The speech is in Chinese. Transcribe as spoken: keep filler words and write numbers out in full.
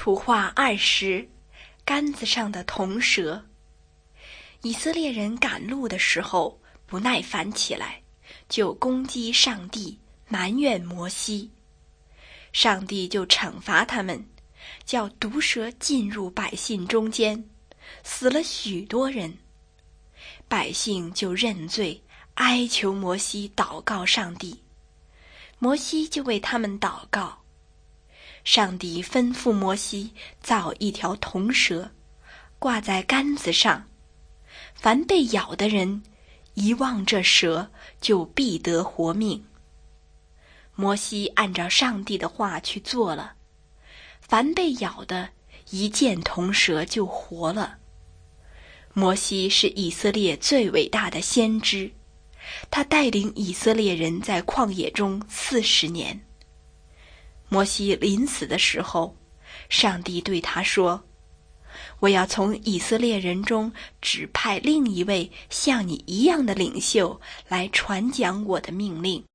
图画二十，杆子上的铜蛇。以色列人赶路的时候不耐烦起来，就攻击上帝，埋怨摩西。上帝就惩罚他们，叫毒蛇进入百姓中间，死了许多人。百姓就认罪，哀求摩西祷告上帝。摩西就为他们祷告。上帝吩咐摩西造一条铜蛇，挂在杆子上，凡被咬的人一望这蛇，就必得活命。摩西按照上帝的话去做了，凡被咬的一见铜蛇就活了。摩西是以色列最伟大的先知，他带领以色列人在旷野中四十年。摩西临死的时候，上帝对他说：我要从以色列人中指派另一位像你一样的领袖来传讲我的命令。